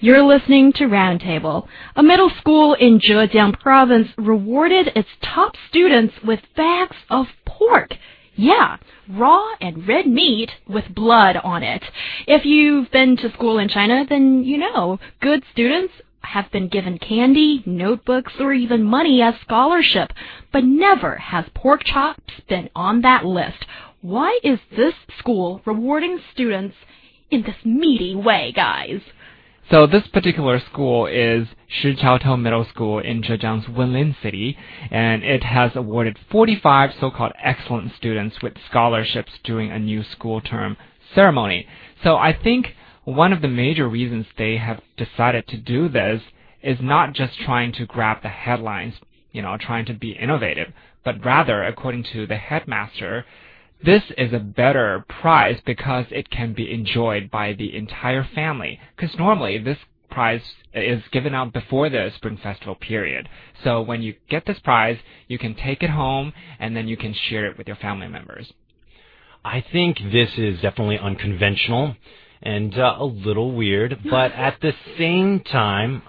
You're listening to Roundtable. A middle school in Zhejiang province rewarded its top students with bags of pork. Yeah, raw and red meat with blood on it. If you've been to school in China, then you know good students have been given candy, notebooks, or even money as scholarship, but never has pork chops been on that list. Why is this school rewarding students in this meaty way, guys? So this particular school is Shijiaotou Middle School in Zhejiang's Wenlin City, and it has awarded 45 so-called excellent students with scholarships during a new school term ceremony. So I think one of the major reasons they have decided to do this is not just trying to grab the headlines, trying to be innovative, but rather, according to the headmaster, this is a better prize because it can be enjoyed by the entire family. Because normally this prize is given out before the Spring Festival period. So when you get this prize, you can take it home and then you can share it with your family members. I think this is definitely unconventional and a little weird, but at the same time,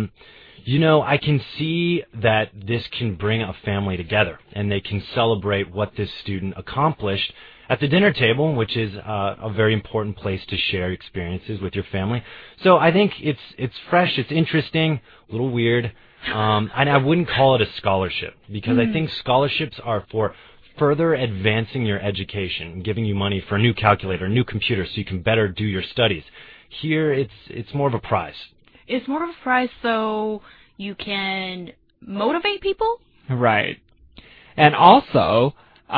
I can see that this can bring a family together, and they can celebrate what this student accomplished at the dinner table, which is a very important place to share experiences with your family. So I think it's fresh, it's interesting, a little weird, and I wouldn't call it a scholarship, because I think scholarships are for further advancing your education, giving you money for a new calculator, a new computer, so you can better do your studies. Here, it's more of a prize. It's more of a prize so you can motivate people? Right. And also,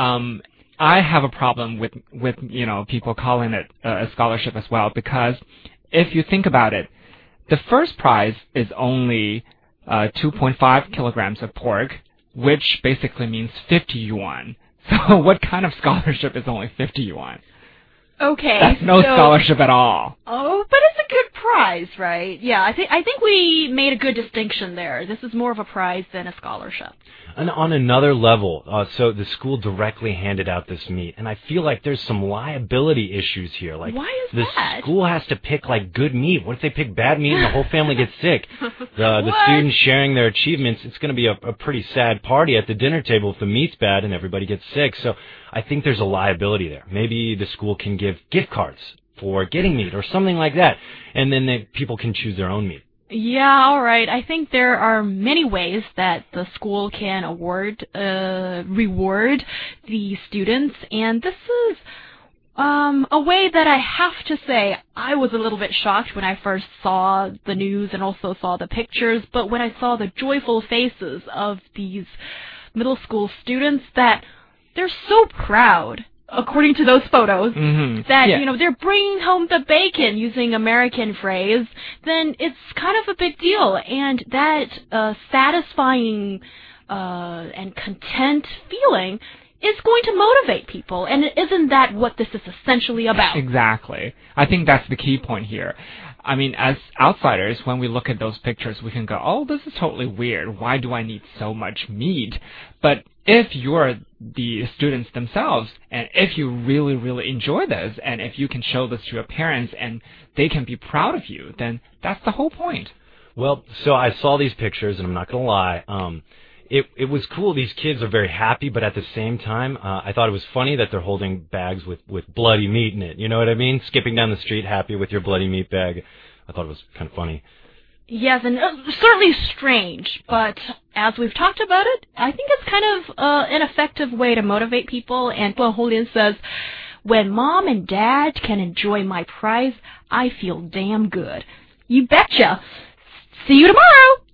I have a problem with people calling it a scholarship as well, because if you think about it, the first prize is only 2.5 kilograms of pork, which basically means 50 yuan. So what kind of scholarship is only 50 yuan? Okay, that's no scholarship at all. Oh, but it's a good prize, right? Yeah, I think we made a good distinction there. This is more of a prize than a scholarship. And on another level, so the school directly handed out this meat, and I feel like there's some liability issues here. Like, why is the that? School has to pick good meat. What if they pick bad meat and the whole family gets sick? The students sharing their achievements, it's going to be a pretty sad party at the dinner table if the meat's bad and everybody gets sick. So I think there's a liability there. Maybe the school can give gift cards for getting meat or something like that, and then people can choose their own meat. Yeah, all right. I think there are many ways that the school can reward the students, and this is a way that I have to say I was a little bit shocked when I first saw the news and also saw the pictures, but when I saw the joyful faces of these middle school students, that they're so proud, according to those photos, that, they're bringing home the bacon, using American phrase, then it's kind of a big deal. And that satisfying and content feeling is going to motivate people. And isn't that what this is essentially about? Exactly. I think that's the key point here. I mean, as outsiders, when we look at those pictures, we can go, oh, this is totally weird. Why do I need so much meat? But if you're the students themselves, and if you really, really enjoy this, and if you can show this to your parents and they can be proud of you, then that's the whole point. Well, so I saw these pictures, and I'm not going to lie. It was cool. These kids are very happy, but at the same time, I thought it was funny that they're holding bags with bloody meat in it. You know what I mean? Skipping down the street happy with your bloody meat bag. I thought it was kind of funny. Yes, and certainly strange, but as we've talked about it, I think it's kind of an effective way to motivate people. And Guan Holian says, when mom and dad can enjoy my prize, I feel damn good. You betcha. See you tomorrow.